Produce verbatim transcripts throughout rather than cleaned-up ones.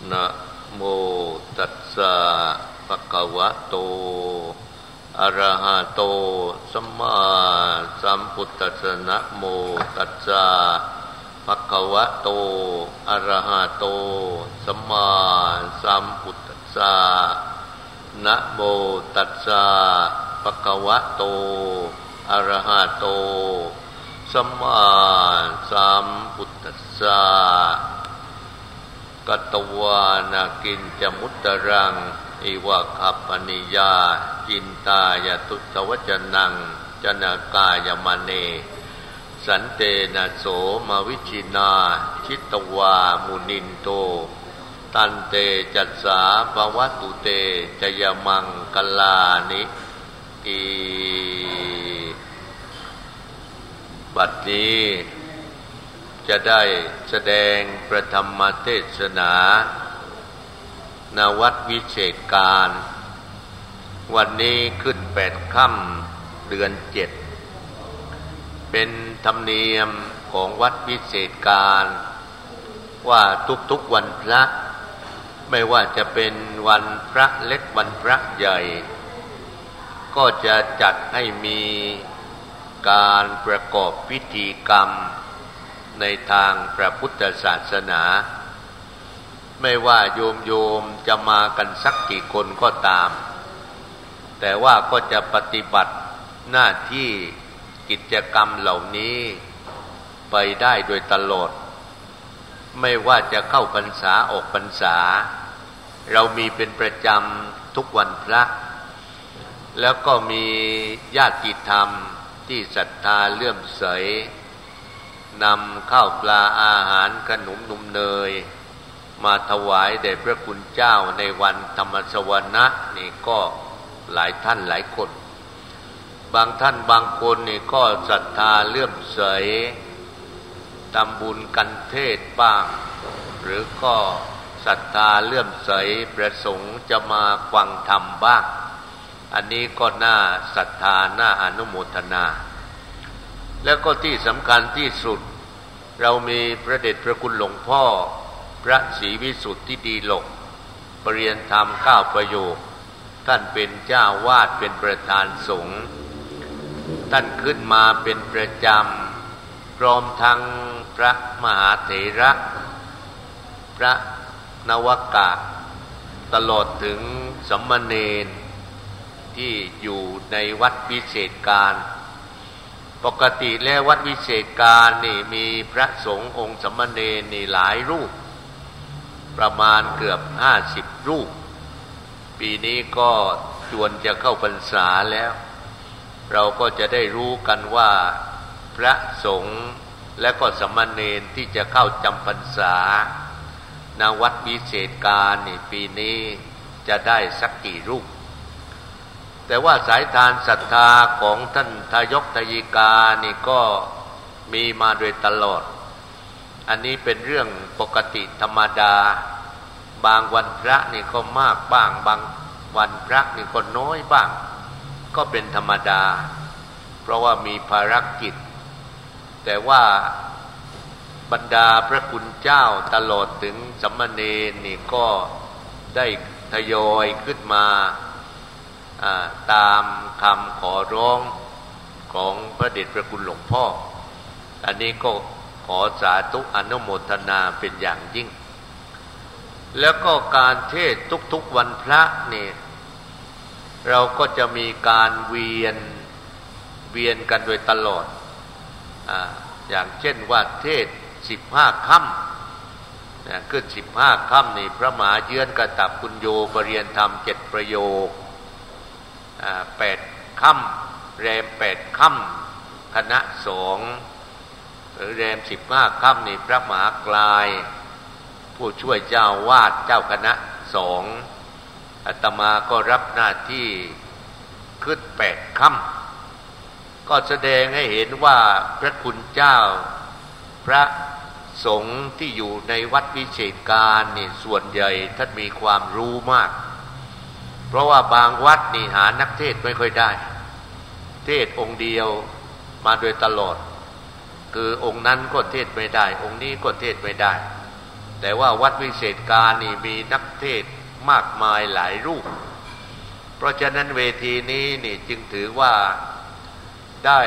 นะโมตัสสะภะคะวะโตอะระหะโตสัมมาสัมพุทธัสสะนะโมตัสสะภะคะวะโตอะระหะโตสัมมาสัมพุทธัสสะนะโมตัสสะภะคะวะโตอะระหะโตสัมมาสัมพุทธัสสะกัตวานากินจมุตตรังอิวะคัปปนิยาจินตายตุตวจนังจนากายมะเนสันเตนะโสมวิชินาชิตวามุนินโตตันเตจัสสาภวตุเตจยมังคลานิอิบัดนี้จะได้แสดงประธรรมเทศนาณวัดวิเศษการวันนี้ขึ้นแปดค่ำเดือนเจ็ดเป็นธรรมเนียมของวัดวิเศษการว่าทุกๆวันพระไม่ว่าจะเป็นวันพระเล็กวันพระใหญ่ก็จะจัดให้มีการประกอบพิธีกรรมในทางพระพุทธศาสนาไม่ว่าโยมโยมจะมากันสักกี่คนก็ตามแต่ว่าก็จะปฏิบัติหน้าที่กิจกรรมเหล่านี้ไปได้โดยตลอดไม่ว่าจะเข้าพรรษาออกพรรษาเรามีเป็นประจำทุกวันพระแล้วก็มีญาติธรรมที่ศรัทธาเลื่อมใสนำข้าวปลาอาหารขนมนมเนยมาถวายแด่พระคุณเจ้าในวันธรรมสวนะนี่ก็หลายท่านหลายคนบางท่านบางคนนี่ก็ศรัทธาเลื่อมใสทำบุญกันเทศบ้างหรือก็ศรัทธาเลื่อมใสประสงค์จะมาฟังธรรมบ้างอันนี้ก็น่าศรัทธาน่าอนุโมทนาแล้วก็ที่สำคัญที่สุดเรามีพระเดชพระคุณหลวงพ่อพระศรีวิสุทธิดีหลกปรริยนธรรมเก้าประโยคท่านเป็นเจ้าวาดเป็นประธานสงฆ์ท่านขึ้นมาเป็นประจำพร้อมทั้งพระมหาเถระพระนวกะตลอดถึงสมณเณรที่อยู่ในวัดวิเศษการปกติแล้ววัดวิเศษการนี่มีพระสงฆ์องค์สมณเณรนี่หลายรูปประมาณเกือบห้าสิบรูปปีนี้ก็จวนจะเข้าพรรษาแล้วเราก็จะได้รู้กันว่าพระสงฆ์และก็สมณเณรที่จะเข้าจำพรรษาณวัดวิเศษการนี่ปีนี้จะได้สักกี่รูปแต่ว่าสายทานศรัทธาของท่านทายกทายิกานี่ก็มีมาโดยตลอดอันนี้เป็นเรื่องปกติธรรมดาบางวันพระนี่ก็มากบ้างบางวันพระนี่ก็น้อยบ้างก็เป็นธรรมดาเพราะว่ามีภารกิจแต่ว่าบรรดาพระคุณเจ้าตลอดถึงสมณเณรนี่ก็ได้ทยอยขึ้นมาตามคำขอร้องของพระเดชพระคุณหลวงพ่ออันนี้ก็ขอสาธุอนุโมทนาเป็นอย่างยิ่งแล้วก็การเทศน์ทุกๆวันพระนี่เราก็จะมีการเวียนเวียนกันโดยตลอด อ, อย่างเช่นว่าเทศน์สิบห้าค่ำนะขึ้นสิบห้าค่ำนี่พระมหาเยือนกตับปุญโญปรริยนธรรมเจ็ดประโยคแปดค่ำแรมแปดค่ำคณะสงฆ์หรือแรมสิบห้าค่ำนี่พระมหากลายผู้ช่วยเจ้าวาดเจ้าคณะสงฆ์อาตมาก็รับหน้าที่ขึ้นแปดค่ำก็แสดงให้เห็นว่าพระคุณเจ้าพระสงฆ์ที่อยู่ในวัดวิเศษการนี่ส่วนใหญ่ท่านมีความรู้มากเพราะว่าบางวัดนี่หานักเทศไม่ค่อยได้เทศองค์เดียวมาโดยตลอดคือองค์นั้นก็เทศไม่ได้องค์นี้ก็เทศไม่ได้แต่ว่าวัดวิเศษการนี่มีนักเทศน์มากมายหลายรูปเพราะฉะนั้นเวทีนี้นี่จึงถือว่าได้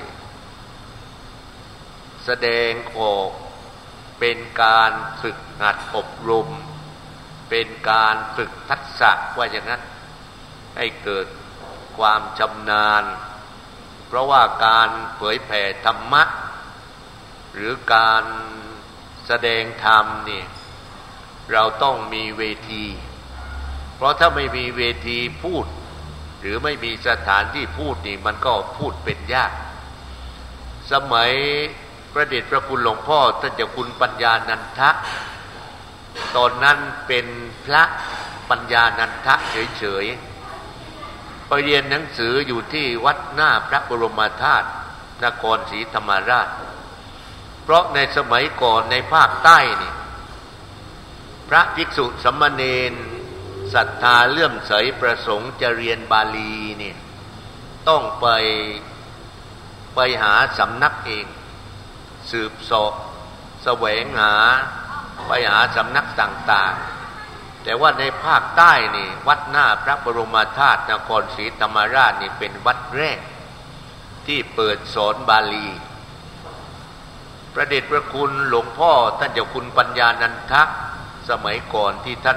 แสดงออกเป็นการฝึกหัดอบรมเป็นการฝึกทักษะว่าอย่างนั้นให้เกิดความชำนาญเพราะว่าการเผยแผ่ธรรมะหรือการแสดงธรรมนี่เราต้องมีเวทีเพราะถ้าไม่มีเวทีพูดหรือไม่มีสถานที่พูดนี่มันก็พูดเป็นยากสมัยพระเดชพระคุณหลวงพ่อท่านเจ้าคุณปัญญานันทะตอนนั้นเป็นพระปัญญานันทะเฉยๆไปเรียนหนังสืออยู่ที่วัดหน้าพระบรมธาตุนครศรีธรรมราชเพราะในสมัยก่อนในภาคใต้นี่พระภิกษุสามเณรศรัทธาเลื่อมใสประสงค์จะเรียนบาลีเนี่ยต้องไปไปหาสำนักเองสืบเสาะแสวงหาไปหาสำนักต่างๆแต่ว่าในภาคใต้นี่วัดหน้าพระบรมธาตุนครศรีธรรมราชนี่เป็นวัดแรกที่เปิดสอนบาลีพระเดชพระคุณหลวงพ่อท่านเจ้าคุณปัญญานันทะสมัยก่อนที่ท่าน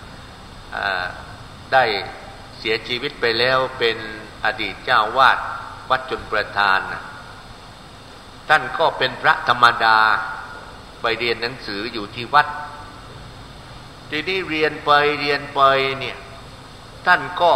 ได้เสียชีวิตไปแล้วเป็นอดีตเจ้าวาดวัดชลประทานท่านก็เป็นพระธรรมดาไปเรียนหนังสืออยู่ที่วัดทีนี้เรียนไปเรียนไปเนี่ยท่านก็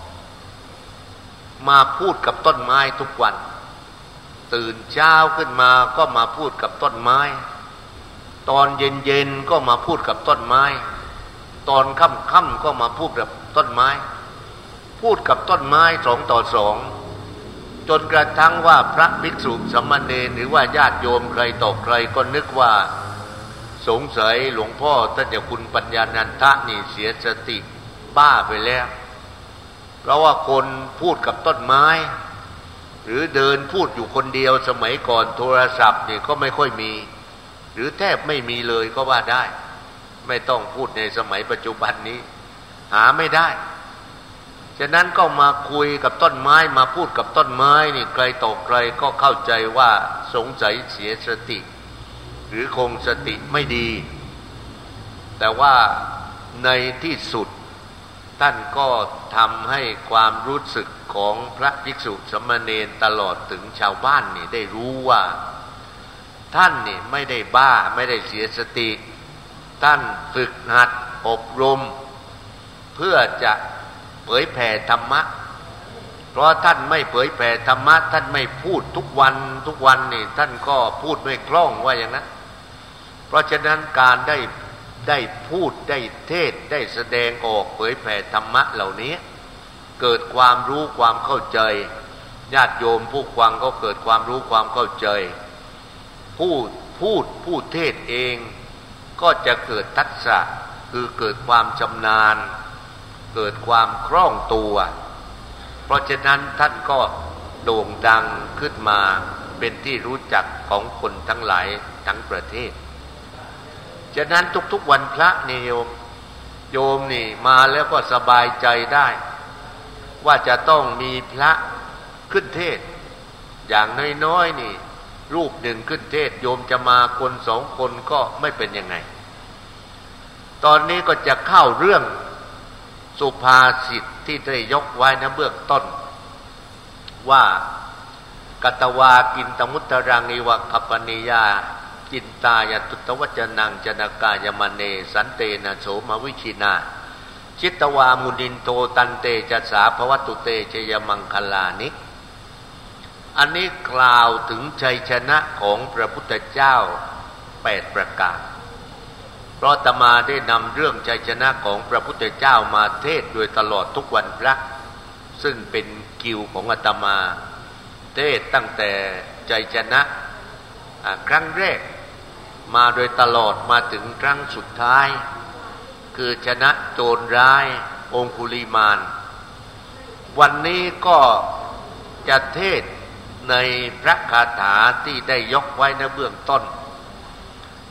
มาพูดกับต้นไม้ทุกวันตื่นเช้าขึ้นมาก็มาพูดกับต้นไม้ตอนเย็นๆก็มาพูดกับต้นไม้ตอนค่ำๆก็มาพูดกับต้นไม้พูดกับต้นไม้สองต่อสองจนกระทั่งว่าพระภิกษุสามเณรหรือว่าญาติโยมใครต่อใครก็นึกว่าสงสัยหลวงพ่อท่านเจ้าคุณปัญญานันทะนี่เสียสติบ้าไปแล้วเพราะว่าคนพูดกับต้นไม้หรือเดินพูดอยู่คนเดียวสมัยก่อนโทรศัพท์นี่ก็ไม่ค่อยมีหรือแทบไม่มีเลยก็ว่าได้ไม่ต้องพูดในสมัยปัจจุบันนี้หาไม่ได้ฉะนั้นก็มาคุยกับต้นไม้มาพูดกับต้นไม้นี่ใครต่อใครก็เข้าใจว่าสงสัยเสียสติหรือคงสติไม่ดีแต่ว่าในที่สุดท่านก็ทำให้ความรู้สึกของพระภิกษุสามเณรตลอดถึงชาวบ้านนี่ได้รู้ว่าท่านนี่ไม่ได้บ้าไม่ได้เสียสติท่านฝึกหัดอบรมเพื่อจะเผยแผ่ธรรมะเพราะท่านไม่เผยแผ่ธรรมะท่านไม่พูดทุกวันทุกวันนี่ท่านก็พูดไม่คล่องว่าอย่างนั้นเพราะฉะนั้นการได้ได้พูดได้เทศได้แสดงออกเผยแผ่ธรรมะเหล่านี้เกิดความรู้ความเข้าใจญาติโยมผู้ฟังก็เกิดความรู้ความเข้าใจผู้พูดผู้เทศเองก็จะเกิดทักษะคือเกิดความชำนาญเกิดความคล่องตัวเพราะฉะนั้นท่านก็โด่งดังขึ้นมาเป็นที่รู้จักของคนทั้งหลายทั้งประเทศฉะนั้นทุกๆวันพระนี่โยมโยมนี่มาแล้วก็สบายใจได้ว่าจะต้องมีพระขึ้นเทศอย่างน้อยๆนี่รูปหนึ่งขึ้นเทศโยมจะมาคนสองคนก็ไม่เป็นยังไงตอนนี้ก็จะเข้าเรื่องสุภาษิตที่ได้ยกไว้นะเบื้องต้นว่ากัตวากินตมุตตรังนิวะคัปปนิยาจินตายตุตวัจนังจนกายมเนสันเตนะโสมวิชินาชิตวามุนินโตตันเตจัสสาภวตุเตชยมังคลานิอันนี้กล่าวถึงชัยชนะของพระพุทธเจ้าแปดประการเพราะอาตมาได้นำเรื่องชัยชนะของพระพุทธเจ้ามาเทศโดยตลอดทุกวันพระซึ่งเป็นคิวของอาตมาเทศตั้งแต่ชัยชนะครั้งแรกมาโดยตลอดมาถึงครั้งสุดท้ายคือชนะโจรร้ายองคุลิมานวันนี้ก็จะเทศในพระคาถาที่ได้ยกไว้ในเบื้องต้น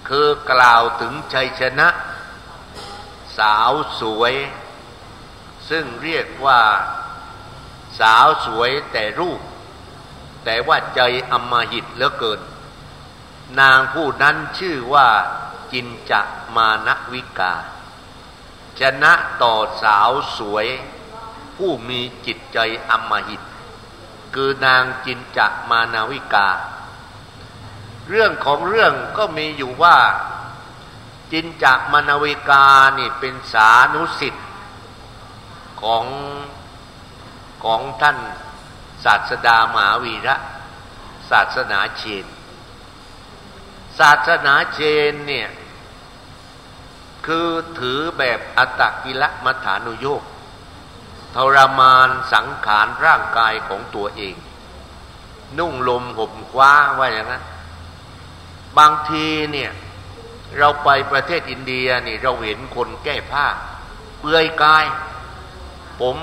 คือกล่าวถึงชัยชนะสาวสวยซึ่งเรียกว่าสาวสวยแต่รูปแต่ว่าใจอำมหิตเหลือเกินนางผู้นั้นชื่อว่าจินจะมานวิกาชนะต่อสาวสวยผู้มีจิตใจอำมหิตคือนางจินจะมานาวิกาเรื่องของเรื่องก็มีอยู่ว่าจินจะมานาวิกานี่เป็นสานุสิทธิ์ของของท่านศาสดามหาวีระศาสนาเชนศาสนาเชนเนี่ยคือถือแบบอัตตกิลมัฏฐานุโยคทรมานสังขารร่างกายของตัวเองนุ่งลมห่มคว้าว่าอย่างนั้นบางทีเนี่ยเราไปประเทศอินเดียนี่เราเห็นคนแก้ผ้าเปลือยกายผม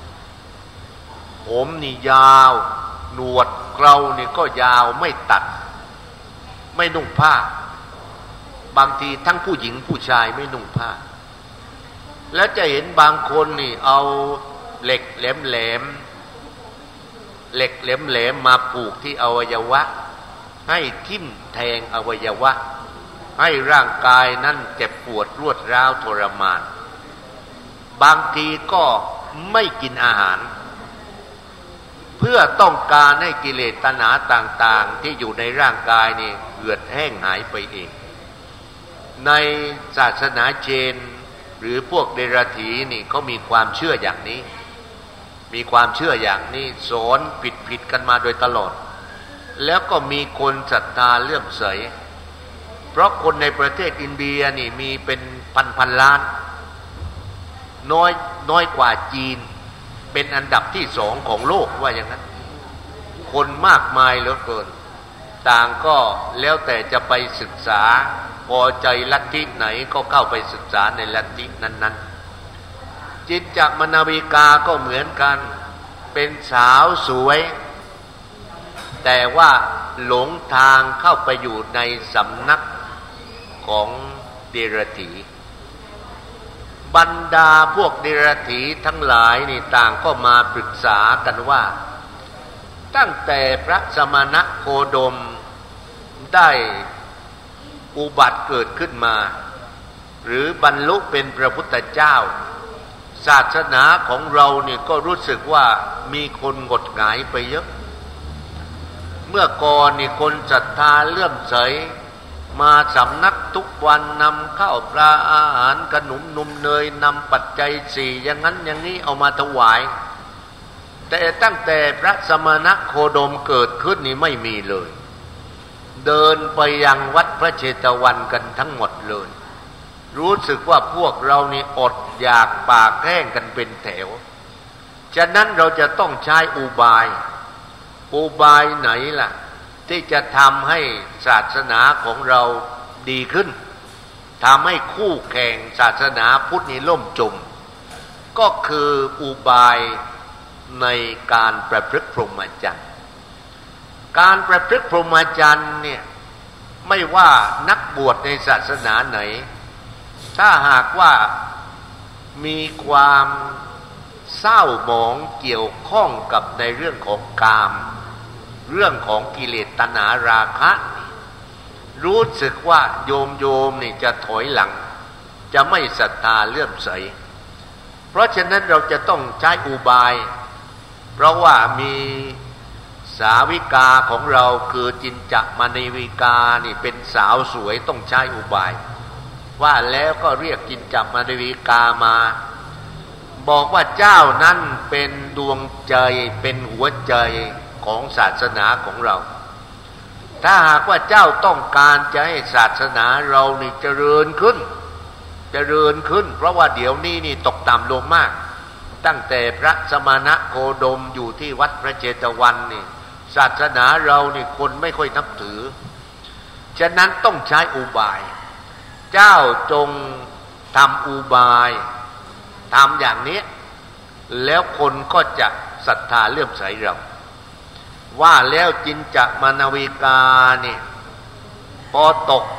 ผมนี่ยาวหนวดเครานี่ก็ยาวไม่ตัดไม่นุ่งผ้าบางทีทั้งผู้หญิงผู้ชายไม่นุ่งผ้าแล้วจะเห็นบางคนนี่เอาเหล็กแหลมๆเหล็กแหลมๆมาผูกที่อวัยวะให้ทิ่มแทงอวัยวะให้ร่างกายนั้นเจ็บปวดรวดร้าวทรมานบางทีก็ไม่กินอาหารเพื่อต้องการให้กิเลสตัณหาต่างๆที่อยู่ในร่างกายนี่เหือดแห้งหายไปเองในศาสนาเจนหรือพวกเดรัจฉีนี่เขามีความเชื่ออย่างนี้มีความเชื่ออย่างนี้สอนผิดๆกันมาโดยตลอดแล้วก็มีคนศรัทธาเลื่อมใสเพราะคนในประเทศอินเดียนี่มีเป็นพันๆล้านน้อยน้อยกว่าจีนเป็นอันดับที่สองของโลกว่าอย่างนั้นคนมากมายเหลือเกินต่างก็แล้วแต่จะไปศึกษาพอใจลัทธิไหนก็เข้าไปศึกษาในลัทธินั้นๆจินจะมนาวิกาก็เหมือนกันเป็นสาวสวยแต่ว่าหลงทางเข้าไปอยู่ในสำนักของเดรัจฉีบรรดาพวกเดรัจฉีทั้งหลายนี่ต่างก็มาปรึกษากันว่าตั้งแต่พระสมณโคดมได้อุบัติเกิดขึ้นมาหรือบรรลุเป็นพระพุทธเจ้าศาสนาของเราเนี่ยก็รู้สึกว่ามีคนงดหงายไปเยอะเมื่อก่อนนี่คนศรัทธาเลื่อมใสมาสำนักทุกวันนำข้าวปลาอาหารขนมนมเนยนำปัจจัยสี่อย่างนั้นอย่างนี้เอามาถวายแต่ตั้งแต่พระสมณโคดมเกิดขึ้นนี่ไม่มีเลยเดินไปยังวัดพระเชตวันกันทั้งหมดเลยรู้สึกว่าพวกเรานี่อดอยากปากแห้งกันเป็นแถวฉะนั้นเราจะต้องใช้อุบายอุบายไหนล่ะที่จะทำให้ศาสนาของเราดีขึ้นทำให้คู่แข่งศาสนาพุทธนี้ล่มจมก็คืออุบายในการประพฤติพรหมจรรย์การประพฤติพรหมจรรย์เนี่ยไม่ว่านักบวชในศาสนาไหนถ้าหากว่ามีความเศร้าหมองเกี่ยวข้องกับในเรื่องของกามเรื่องของกิเลสตัณหาราคะรู้สึกว่าโยมโยมนี่จะถอยหลังจะไม่ศรัทธาเลื่อมใสเพราะฉะนั้นเราจะต้องใช้อุบายเพราะว่ามีสาวิกาของเราคือจินจะมณีวิกานี่เป็นสาวสวยต้องใช้อุบายว่าแล้วก็เรียกจินจะมณีวิกามาบอกว่าเจ้านั้นเป็นดวงใจเป็นหัวใจของศาสนาของเราถ้าหากว่าเจ้าต้องการจะให้ศาสนาเรานี่เจริญขึ้นเจริญขึ้นเพราะว่าเดี๋ยวนี้นี่ตกต่ำลงมากตั้งแต่พระสมณโคดมอยู่ที่วัดพระเจตวันนี่ศาสนาเรานี่คนไม่ค่อยนับถือฉะนั้นต้องใช้อุบายเจ้าจงทำอุบายทำอย่างนี้แล้วคนก็จะศรัทธาเลื่อมใสเราว่าแล้วจินจะมนาวิกาเนี่ยพอตก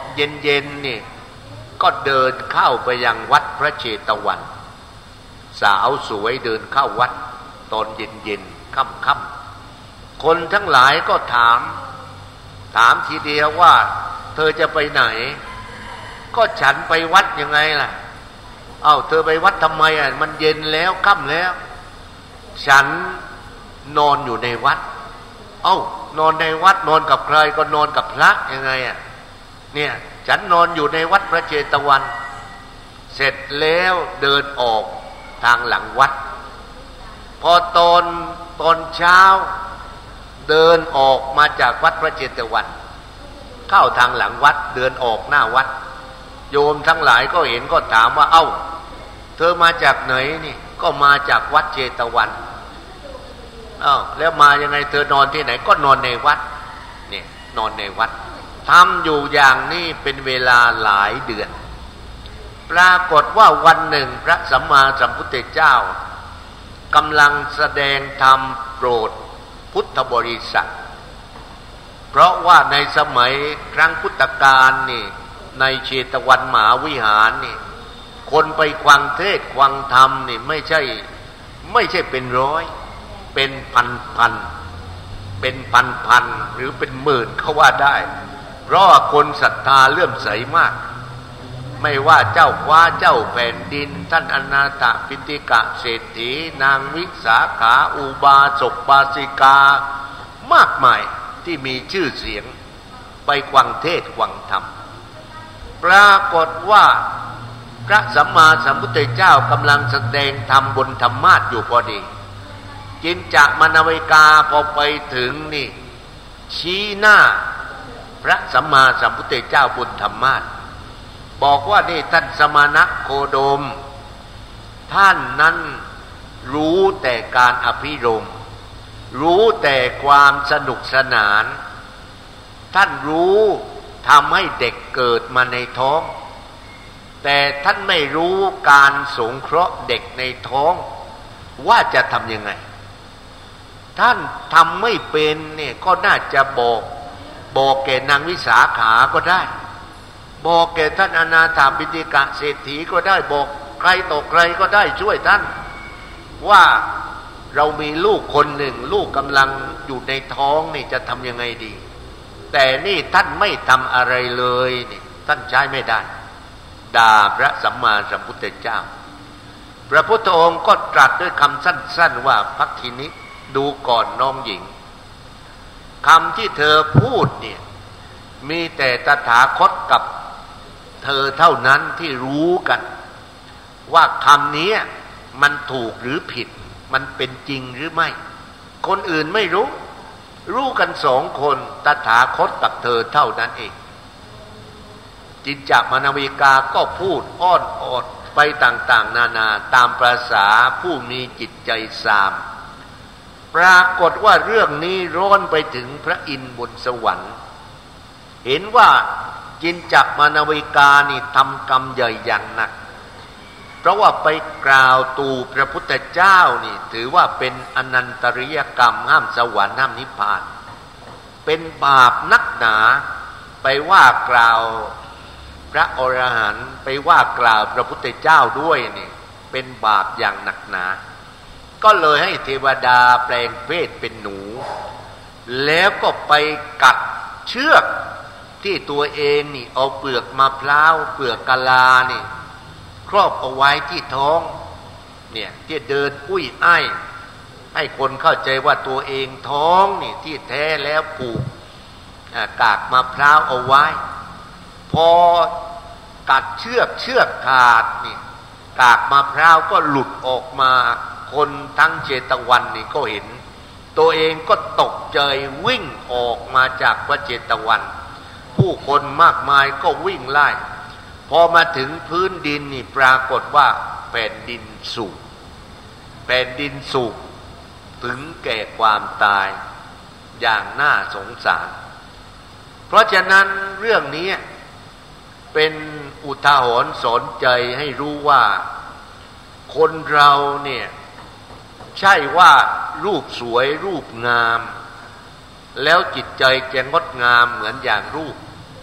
เย็นๆนี่ก็เดินเข้าไปยังวัดพระเชตวันสาวสวยเดินเข้าวัดตอนเย็นๆค่ำๆคนทั้งหลายก็ถามถามทีเดียวว่าเธอจะไปไหนก็ฉันไปวัดยังไงล่ะเอ้าเธอไปวัดทำไมอ่ะมันเย็นแล้วค่ำแล้วฉันนอนอยู่ในวัดเอ้านอนในวัดนอนกับใครก็นอนกับพระยังไงอ่ะเนี่ยฉันนอนอยู่ในวัดพระเชตวันเสร็จแล้วเดินออกทางหลังวัดพอตอนตอนเช้าเดินออกมาจากวัดพระเชตวันเข้าทางหลังวัดเดินออกหน้าวัดโยมทั้งหลายก็เห็นก็ถามว่าเอ้าเธอมาจากไหนนี่ก็มาจากวัดเชตวันอ้าวแล้วมายังไงเธอนอนที่ไหนก็นอนในวัดเนี่ยนอนในวัดทำอยู่อย่างนี้เป็นเวลาหลายเดือนปรากฏว่าวันหนึ่งพระสัมมาสัมพุทธเจ้ากำลังแสดงธรรมโปรดพุทธบริษัทเพราะว่าในสมัยครั้งพุทธกาลนี่ในเชตวันมหาวิหารนี่คนไปฟังเทศน์ฟังธรรมนี่ไม่ใช่ไม่ใช่เป็นร้อยเป็นพันพันเป็นพันพันหรือเป็นหมื่นเขาว่าได้เพราะคนศรัทธาเลื่อมใสมากไม่ว่าเจ้าฟ้าเจ้าแผ่นดินท่านอนาถปิณฑิกะเศรษฐีนางวิสาขาอุบาสกบาสิกามากมายที่มีชื่อเสียงไปฟังเทศน์ฟังธรรมปรากฏว่าพระสัมมาสัมพุทธเจ้ากำลังแสดงธรรมบนธรรมาสน์อยู่พอดีจินจะมนวิกาพอไปถึงนี่ชี้หน้าพระสัมมาสัมพุทธเจ้าบนธรรมาสน์บอกว่านี่ท่านสมณะโคดมท่านนั้นรู้แต่การอภิรมย์รู้แต่ความสนุกสนานท่านรู้ทำให้เด็กเกิดมาในท้องแต่ท่านไม่รู้การสงเคราะห์เด็กในท้องว่าจะทำยังไงท่านทำไม่เป็นเนี่ยก็น่าจะบอกบอกแก่นางวิสาขาก็ได้บอกแก่ท่านอนาถปิณฑิกะเศรษฐีก็ได้บอกใครต่อใครก็ได้ช่วยท่านว่าเรามีลูกคนหนึ่งลูกกำลังอยู่ในท้องนี่จะทำยังไงดีแต่นี่ท่านไม่ทำอะไรเลยนี่ท่านใช้ไม่ได้ด่าพระสัมมาสัมพุทธเจ้าพระพุทธองค์ก็ตรัสด้วยคำสั้นๆว่าภักขินิดูก่อนน้องหญิงคำที่เธอพูดเนี่ยมีแต่ตถาคตกับเธอเท่านั้นที่รู้กันว่าคำนี้มันถูกหรือผิดมันเป็นจริงหรือไม่คนอื่นไม่รู้รู้กันสองคนตถาคตกับเธอเท่านั้นเองจินจามนวิกาก็พูดอ้อนอดไปต่างๆนานาตามประสาผู้มีจิตใจสามปรากฏว่าเรื่องนี้ร้อนไปถึงพระอินทร์บนสวรรค์เห็นว่าจินจามนวิกานี่ทำกรรมใหญ่อย่างหนักเพราะว่าไปกล่าวตูพระพุทธเจ้านี่ถือว่าเป็นอนันตริยกรรมห้ามสวรรค์ห้ามนิพพานเป็นบาปนักหนาไปว่ากล่าวพระอรหันต์ไปว่ากล่าวพระพุทธเจ้าด้วยนี่เป็นบาปอย่างหนักหนาก็เลยให้เทวดาแปลงเพศเป็นหนูแล้วก็ไปกัดเชือกที่ตัวเองนี่เอาเปลือกมะพร้าวเปลือกกะลานี่ครอบเอาไว้ที่ท้องเนี่ยที่เดินอุ้ยอ้ายให้คนเข้าใจว่าตัวเองท้องนี่ที่แท้แล้วผูกกากมะพร้าวเอาไว้พอกัดเชือกเชือกขาดนี่กากมะพร้าวก็หลุดออกมาคนทั้งเชตวันนี่ก็เห็นตัวเองก็ตกใจวิ่งออกมาจากวัดเชตวันผู้คนมากมายก็วิ่งไล่พอมาถึงพื้นดินนี่ปรากฏว่าแผ่นดินสูบแผ่นดินสูบถึงแก่ความตายอย่างน่าสงสารเพราะฉะนั้นเรื่องนี้เป็นอุทาหรณ์สอนใจให้รู้ว่าคนเราเนี่ยใช่ว่ารูปสวยรูปงามแล้วจิตใจจะงดงามเหมือนอย่างรูป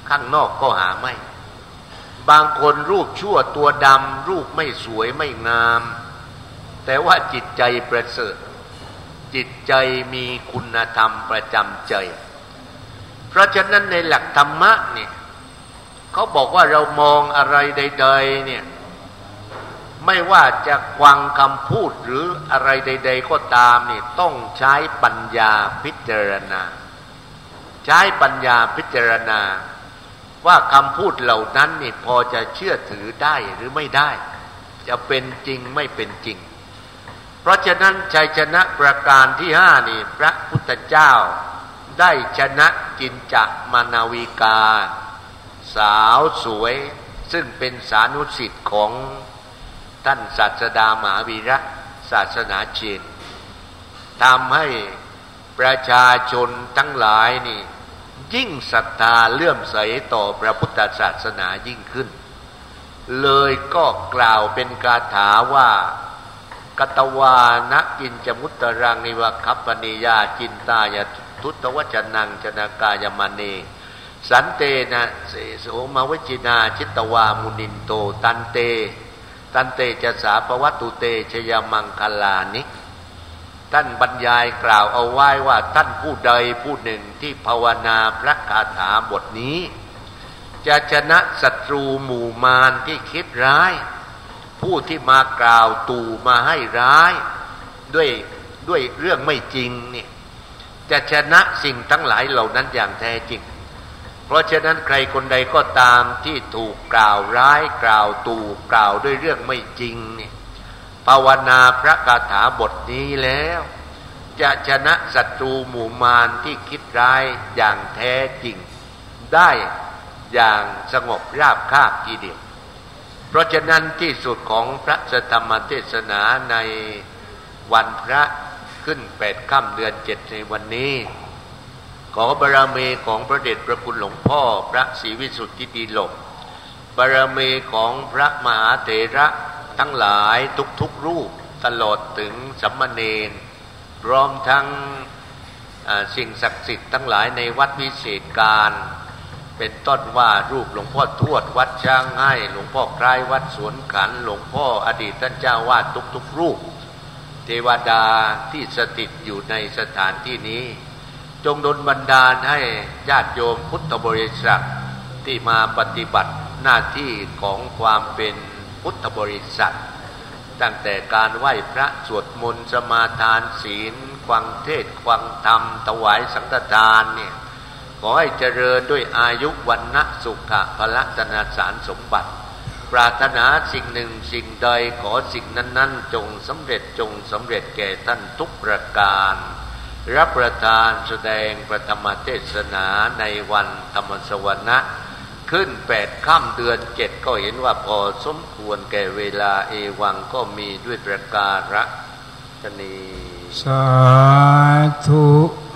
ข้างนอกก็หาไม่บางคนรูปชั่วตัวดำรูปไม่สวยไม่งามแต่ว่าจิตใจประเสริฐจิตใจมีคุณธรรมประจำใจเพราะฉะนั้นในหลักธรรมะเนี่ยเขาบอกว่าเรามองอะไรใดๆเนี่ยไม่ว่าจะฟังคำพูดหรืออะไรใดๆก็ตามนี่ต้องใช้ปัญญาพิจารณาใช้ปัญญาพิจารณาว่าคำพูดเหล่านั้นนี่พอจะเชื่อถือได้หรือไม่ได้จะเป็นจริงไม่เป็นจริงเพราะฉะนั้นชัยชนะประการที่ห้านี่พระพุทธเจ้าได้ชนะจินจะมานาวิกาสาวสวยซึ่งเป็นสานุสิทธิ์ของท่านศาสดามหาวีระศาสนาจีนทำให้ประชาชนทั้งหลายนี่ยิ่งศรัทธาเลื่อมใสต่อพระพุทธศาสนายิ่งขึ้นเลยก็กล่าวเป็นคาถาว่ากัตวานะกินจมุตตรังนิวคัปปนิยาจินตายทุตวจนังชนากายมณีสันเตนะเสโสมวจินาชิตวามุนินโตตันเตตันเตจะสาปวัตตุเตชยมังคลานิท่านบรรยายกล่าวเอาไว้ว่าท่านผู้ใดผู้หนึ่งที่ภาวนาพระคาถาบทนี้จะชนะศัตรูหมู่มารที่คิดร้ายผู้ที่มากล่าวตู่มาให้ร้ายด้วยด้วยเรื่องไม่จริงเนี่ยจะชนะสิ่งทั้งหลายเหล่านั้นอย่างแท้จริงเพราะฉะนั้นใครคนใดก็ตามที่ถูกกล่าวร้ายกล่าวตู่กล่าวด้วยเรื่องไม่จริงเนี่ยภาวนาพระคาถาบทนี้แล้วจะชนะศัตรูหมู่มารที่คิดร้ายอย่างแท้จริงได้อย่างสงบราบคาบทีเดียวเพราะฉะนั้นที่สุดของพระธรรมเทศนาในวันพระขึ้นแปดค่ำเดือนเจ็ดในวันนี้ขอบารมีของพระเดชพระคุณหลวงพ่อพระศรีวิสุทธิดีโลกบารมีของพระมหาเถระทั้งหลายทุกๆรูปตลอดถึงสัมมเณรพร้อมทั้งสิ่งศักดิ์สิทธิ์ทั้งหลายในวัดวิเศษการเป็นต้นว่ารูปหลวงพ่อทวดวัดช้างให้หลวงพ่อคล้ายวัดสวนขันหลวงพ่ออดีตท่านเจ้าวาดทุกๆรูปเทวดาที่สถิตอยู่ในสถานที่นี้จงดลบันดาลให้ญาติโยมพุทธบริษัทที่มาปฏิบัติหน้าที่ของความเป็นพุทธบริษัทตั้งแต่การไหว้พระสวดมนต์สมาทานศีลฟังเทศน์ฟังธรรมถวายสังฆทานเนี่ยขอให้เจริญด้วยอายุวันนะสุขะพละธนาสารสมบัติปรารถนาสิ่งหนึ่งสิ่งใดขอสิ่งนั้นๆจงสำเร็จจงสำเร็จแก่ท่านทุกประการรับประทานแสดงพระธรรมเทศนาในวันธรรมสวนะขึ้นแปดค่ำเดือนเจ็ดก็เห็นว่าพอสมควรแก่เวลาเอวังก็มีด้วยประการฉะนี้สาธุ